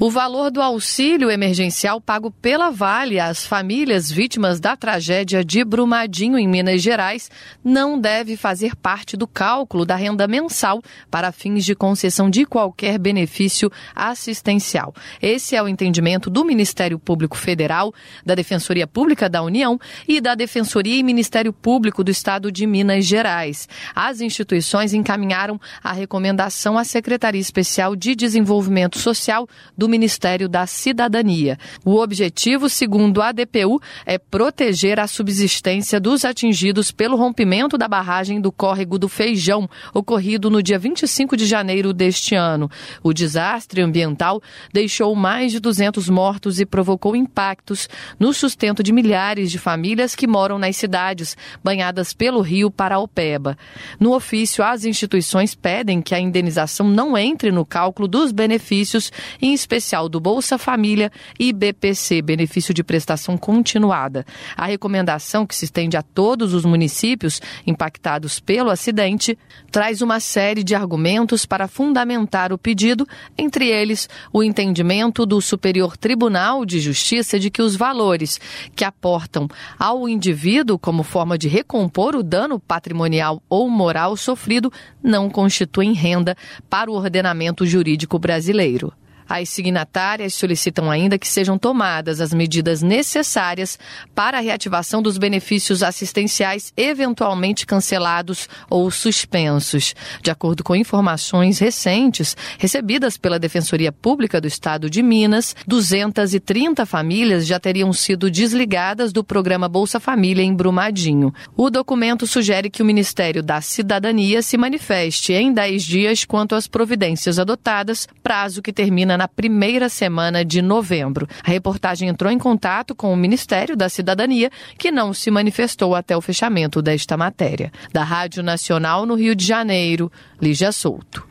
O valor do auxílio emergencial pago pela Vale às famílias vítimas da tragédia de Brumadinho, em Minas Gerais, não deve fazer parte do cálculo da renda mensal para fins de concessão de qualquer benefício assistencial. Esse é o entendimento do Ministério Público Federal, da Defensoria Pública da União e da Defensoria e Ministério Público do Estado de Minas Gerais. As instituições encaminharam a recomendação à Secretaria Especial de Desenvolvimento Social do Ministério da Cidadania. O objetivo, segundo a DPU, é proteger a subsistência dos atingidos pelo rompimento da barragem do Córrego do Feijão, ocorrido no dia 25 de janeiro deste ano. O desastre ambiental deixou mais de 200 mortos e provocou impactos no sustento de milhares de famílias que moram nas cidades banhadas pelo rio Paraopeba. No ofício, as instituições pedem que a indenização não entre no cálculo dos benefícios, em especial do Bolsa Família e BPC, Benefício de Prestação Continuada. A recomendação, que se estende a todos os municípios impactados pelo acidente, traz uma série de argumentos para fundamentar o pedido, entre eles o entendimento do Superior Tribunal de Justiça de que os valores que aportam ao indivíduo como forma de recompor o dano patrimonial ou moral sofrido não constituem renda para o ordenamento jurídico brasileiro. As signatárias solicitam ainda que sejam tomadas as medidas necessárias para a reativação dos benefícios assistenciais eventualmente cancelados ou suspensos. De acordo com informações recentes recebidas pela Defensoria Pública do Estado de Minas, 230 famílias já teriam sido desligadas do programa Bolsa Família em Brumadinho. O documento sugere que o Ministério da Cidadania se manifeste em 10 dias quanto às providências adotadas, prazo que termina na primeira semana de novembro. A reportagem entrou em contato com o Ministério da Cidadania, que não se manifestou até o fechamento desta matéria. Da Rádio Nacional no Rio de Janeiro, Lígia Souto.